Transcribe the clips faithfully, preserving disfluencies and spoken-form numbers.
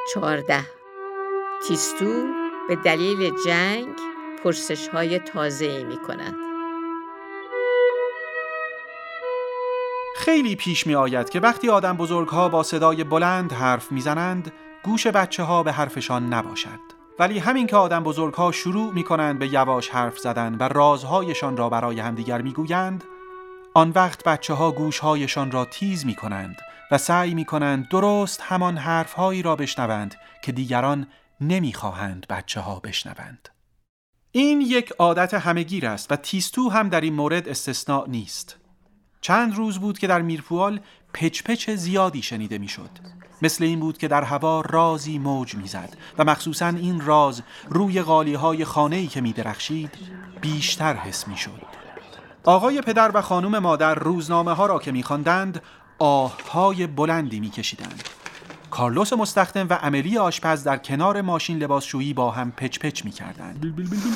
چهارده. تیستو به دلیل جنگ پرسش‌های تازه‌ای می‌کند. خیلی پیش می آید که وقتی آدم بزرگ‌ها با صدای بلند حرف می‌زنند، گوش بچه‌ها به حرفشان نباشد. ولی همین که آدم بزرگ‌ها شروع می‌کنند به یواش حرف زدن و رازهایشان را برای همدیگر می‌گویند، آن وقت بچه‌ها گوش‌هایشان را تیز می‌کنند و سعی می‌کنند درست همان حرف‌هایی را بشنوند که دیگران نمی‌خواهند بچه‌ها بشنوند. این یک عادت همه‌گیر است و تیستو هم در این مورد استثناء نیست. چند روز بود که در میرپوال پچ پچ زیادی شنیده میشد. مثل این بود که در هوا رازی موج میزد و مخصوصاً این راز روی قالی‌های خانه‌ای که می‌درخشید بیشتر حس میشد. آقای پدر و خانم مادر روزنامه ها را که می‌خواندند آه‌های بلندی می‌کشیدند. کارلوس مستخدم و امیلی آشپز در کنار ماشین لباسشویی با هم پچ پچ می‌کردند.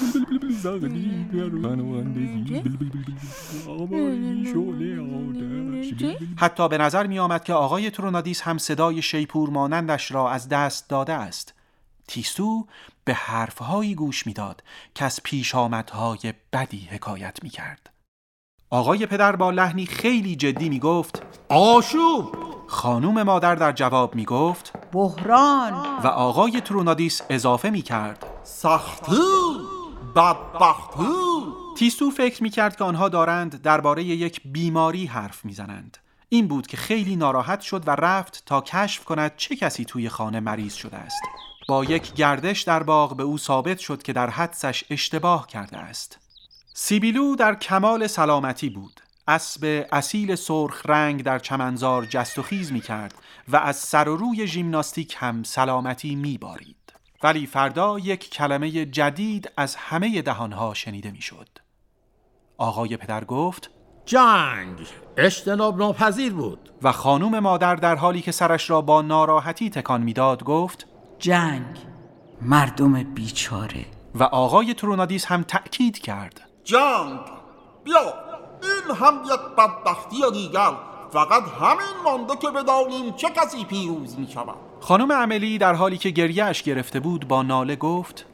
حتی به نظر می‌آمد که آقای ترونادیس هم صدای شیپور مانندش را از دست داده است. تیستو به حرف‌هایی گوش می‌داد که از پیشامدهای بدی حکایت می‌کرد. آقای پدر با لحنی خیلی جدی می‌گفت آشوب. خانوم مادر در جواب می‌گفت بحران. و آقای ترونادیس اضافه می‌کرد سختی، بدبختی. تیستو فکر می‌کرد که آنها دارند درباره یک بیماری حرف می‌زنند. این بود که خیلی ناراحت شد و رفت تا کشف کند چه کسی توی خانه مریض شده است. با یک گردش در باغ به او ثابت شد که در حدسش اشتباه کرده است. سیبیلو در کمال سلامتی بود. اسب اصیل سرخ رنگ در چمنزار جست و خیز می کرد و از سر و روی ژیمناستیک هم سلامتی می بارید. ولی فردا یک کلمه جدید از همه دهانها شنیده می شد. آقای پدر گفت جنگ اجتناب ناپذیر بود. و خانوم مادر در حالی که سرش را با ناراحتی تکان می داد گفت جنگ، مردم بیچاره. و آقای ترونادیس هم تأکید کرد جنگ، بیا این هم یک بدبختی دیگر. فقط همین مانده که بدانیم چه کسی پیروز می شود. خانم امیلی در حالی که گریه‌اش گرفته بود با ناله گفت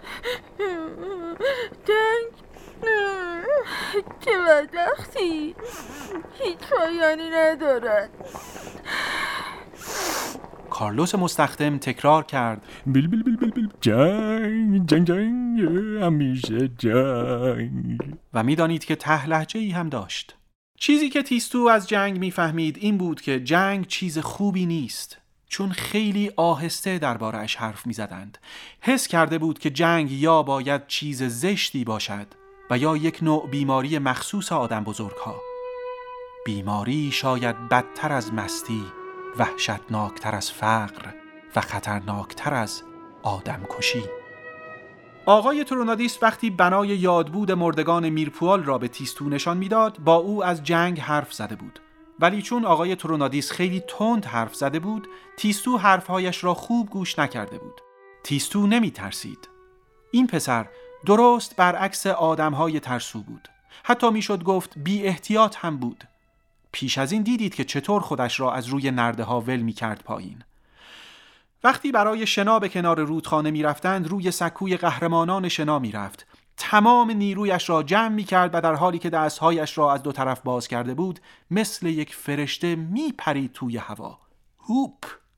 جنگ، چه بدبختی، هیچ پایانی ندارد. کارلوس مستخدم تکرار کرد بیل بیل بیل بیل بیل جنگ جنگ جنگ همیشه جنگ. و میدانید که ته لهجه‌ای هم داشت. چیزی که تیستو از جنگ میفهمید این بود که جنگ چیز خوبی نیست، چون خیلی آهسته درباره‌اش حرف میزدند. حس کرده بود که جنگ یا باید چیز زشتی باشد و یا یک نوع بیماری مخصوص آدم بزرگها. بیماری شاید بدتر از مستی، وحشتناکتر از فقر و خطرناکتر از آدم کشی. آقای ترونادیس وقتی بنای یادبود مردگان میرپوال را به تیستو نشان میداد با او از جنگ حرف زده بود. ولی چون آقای ترونادیس خیلی تند حرف زده بود، تیستو حرفهایش را خوب گوش نکرده بود. تیستو نمی ترسید. این پسر درست برعکس آدمهای ترسو بود. حتی میشد گفت بی احتیاط هم بود. پیش از این دیدید که چطور خودش را از روی نرده ها ول می کرد پایین. وقتی برای شنا به کنار رودخانه می رفتند روی سکوی قهرمانان شنا می رفت. تمام نیرویش را جمع می کرد و در حالی که دستهایش را از دو طرف باز کرده بود مثل یک فرشته می پرید توی هوا. هوپ!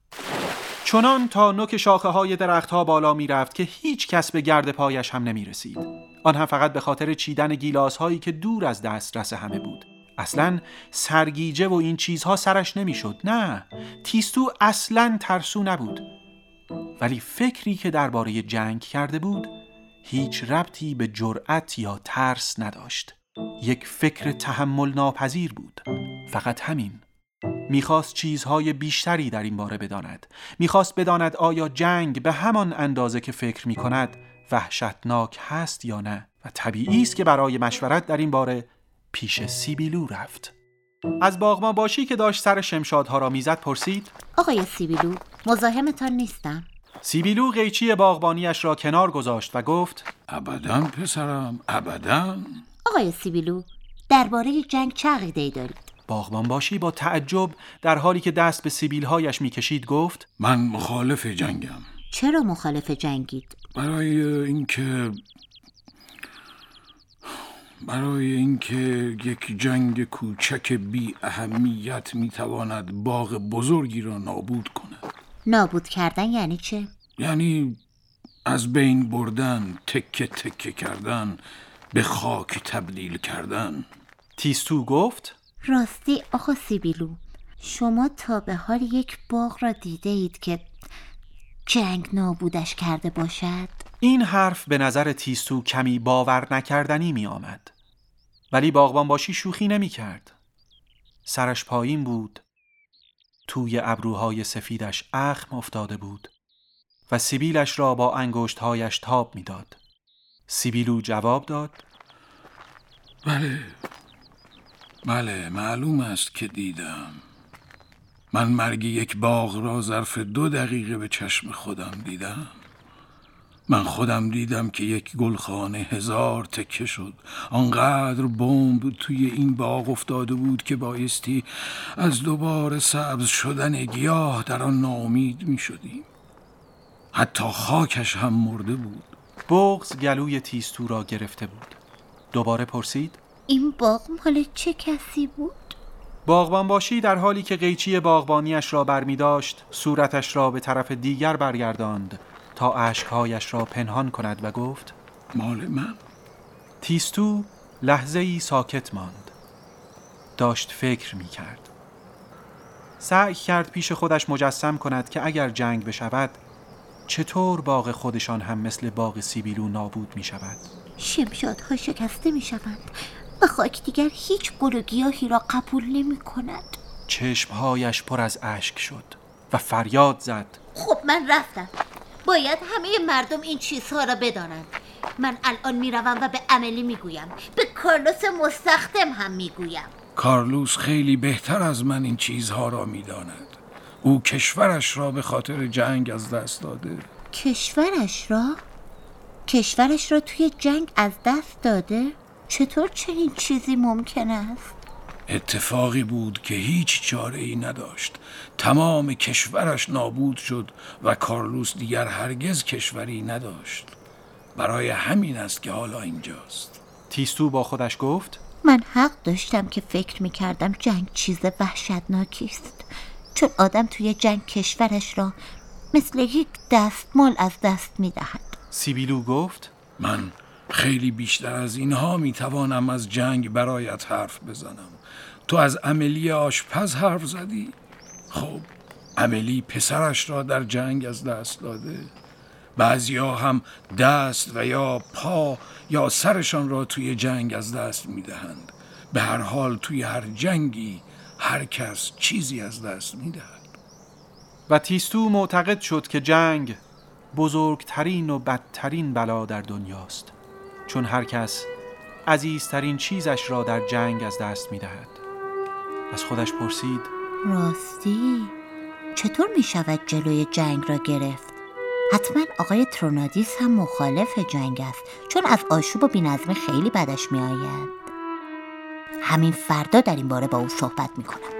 چنان تا نوک شاخه های درخت ها بالا می رفت که هیچ کس به گرد پایش هم نمی رسید. آن هم فقط به خاطر چیدن گیلاس هایی که دور از دسترس همه بود. اصلاً سرگیجه و این چیزها سرش نمیشد. نه، تیستو اصلاً ترسو نبود. ولی فکری که درباره جنگ کرده بود هیچ ربطی به جرأت یا ترس نداشت. یک فکر تحمل ناپذیر بود. فقط همین. میخواست چیزهای بیشتری در این باره بداند. میخواست بداند آیا جنگ به همان اندازه که فکر میکند وحشتناک هست یا نه. و طبیعی است که برای مشورت در این باره پیش سیبیلو رفت. از باغبان باشی که داشت سر شمشادها را میزد پرسید آقای سیبیلو، مزاحمتان نیستم؟ سیبیلو قیچی باغبانیش را کنار گذاشت و گفت ابداً پسرم، ابداً. آقای سیبیلو، درباره جنگ چه عقیده‌ای دارید؟ باغبان باشی با تعجب در حالی که دست به سیبیل‌هایش می‌کشید گفت: من مخالف جنگم. چرا مخالف جنگید؟ برای اینکه برای اینکه یک جنگ کوچک بی اهمیت میتواند باغ بزرگی را نابود کند. نابود کردن یعنی چه؟ یعنی از بین بردن، تکه تکه کردن، به خاک تبدیل کردن. تیستو گفت: راستی آقا سیبیلو، شما تا به حال یک باغ را دیده اید که جنگ نابودش کرده باشد؟ این حرف به نظر تیستو کمی باور نکردنی می آمد. ولی باغبان باشی شوخی نمی کرد. سرش پایین بود، توی ابروهای سفیدش اخم افتاده بود و سیبیلش را با انگشتهایش تاب می داد. سیبیلو جواب داد: بله بله معلوم است که دیدم. من مرگ یک باغ را ظرف دو دقیقه به چشم خودم دیدم. من خودم دیدم که یک گلخانه هزار تکه شد. آنقدر بمب توی این باغ افتاده بود که بایستی از دوباره سبز شدن گیاه در آن ناامید می شدیم. حتی خاکش هم مرده بود. بغض گلوی تیستو را گرفته بود. دوباره پرسید: این باغ مال چه کسی بود؟ باغبان باشی در حالی که قیچی باغبانیش را برمی داشت صورتش را به طرف دیگر برگرداند تا اشکهایش را پنهان کند و گفت: مال من. تیستو لحظه ای ساکت ماند. داشت فکر می کرد. سعی کرد پیش خودش مجسم کند که اگر جنگ بشود چطور باغ خودشان هم مثل باغ سیبیلو نابود می شود. شمشادها شکسته می شوند و خاک دیگر هیچ گل و گیاهی را قبول نمی کند. چشمهایش پر از اشک شد و فریاد زد: خب من رفتم. باید همه مردم این چیزها را بدانند. من الان می روم و به عملی می گویم. به کارلوس مستخدم هم می گویم. کارلوس خیلی بهتر از من این چیزها را می داند. او کشورش را به خاطر جنگ از دست داده. کشورش را؟ کشورش را توی جنگ از دست داده؟ چطور چنین چیزی ممکن است؟ اتفاقی بود که هیچ چاره ای نداشت. تمام کشورش نابود شد و کارلوس دیگر هرگز کشوری نداشت. برای همین است که حالا اینجاست. تیستو با خودش گفت: من حق داشتم که فکر می‌کردم جنگ چیز وحشتناکی است، چون آدم توی جنگ کشورش را مثل یک دستمال از دست می‌دهد. سیبیلو گفت: من خیلی بیشتر از اینها میتوانم از جنگ برایت حرف بزنم. تو از امیلی آشپز حرف زدی؟ خب امیلی پسرش را در جنگ از دست داده. بعضیا هم دست و یا پا یا سرشان را توی جنگ از دست میدهند. به هر حال توی هر جنگی هر کس چیزی از دست میدهد. و تیستو معتقد شد که جنگ بزرگترین و بدترین بلا در دنیاست، چون هر کس عزیزترین چیزش را در جنگ از دست می‌دهد. از خودش پرسید: راستی چطور می شود جلوی جنگ را گرفت؟ حتما آقای ترونادیس هم مخالف جنگ است، چون از آشوب و بی‌نظمی خیلی بدش می آید. همین فردا در این باره با او صحبت می کنم.